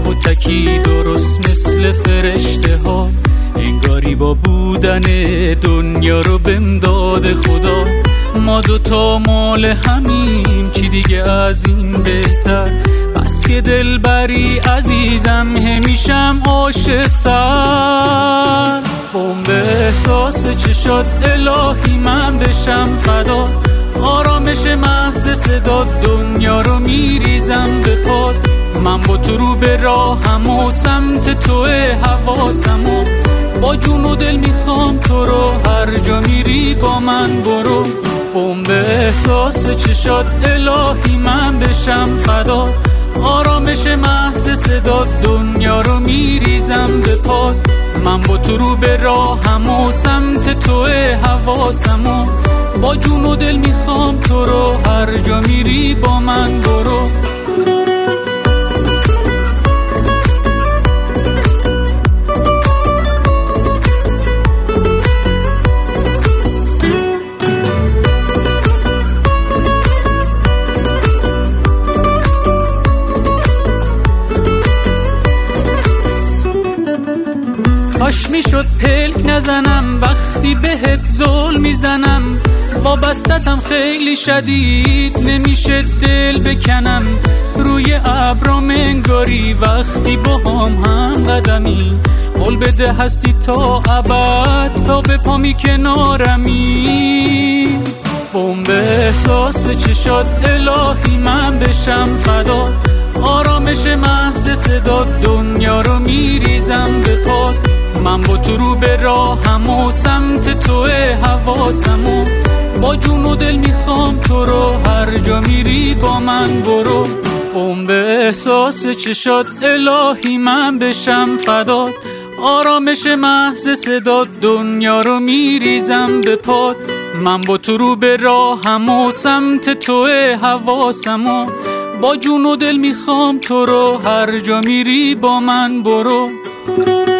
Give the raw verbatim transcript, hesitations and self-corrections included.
و تکی درست مثل فرشته ها، انگاری با بودن دنیا رو به امداد خدا. ما دوتا مال همیم، چی دیگه از این بهتر؟ بس که دل بری عزیزم، همیشم عاشق‌تر. بمب احساس چشات الهی من بشم فدا، آرامش محض صدا دنیا رو میریزم به پاد. من با تو رو به راهم و سمت توه حواسم و با جون و دل میخوام تو رو، هر جا میری با من برو. بمب احساس چشات الهی من بشم فدا، آرامش محض صدا دنیا رو میریزم به پاد. من با تو رو به راهم و سمت توه حواسم و با جون و دل میخوام تو رو، هر جا میری با من برو. کاش میشد پلک نزنم وقتی بهت زل میزنم، وابستتم خیلی شدید نمیشه دل بکنم. روی ابرام انگاری وقتی با هم هم قدمی، قول بده هستی تا ابد تا به پامی کنارمی. بمب احساس چشات الهی من بشم فدا، آرامش محض صدا دنیا رو میریزم به پاد. من با تو رو به راهم و سمت توه حواسم و با جون و دل میخوام تو رو، هر جا میری با من برو. بمب احساس چشات الهی من بشم فدا، آرامش محض صدا دنیا رو میریزم به پاد. من با تو رو به راهم و سمت توه حواسم و با جون و دل میخوام تو رو، هر جا میری با من برو.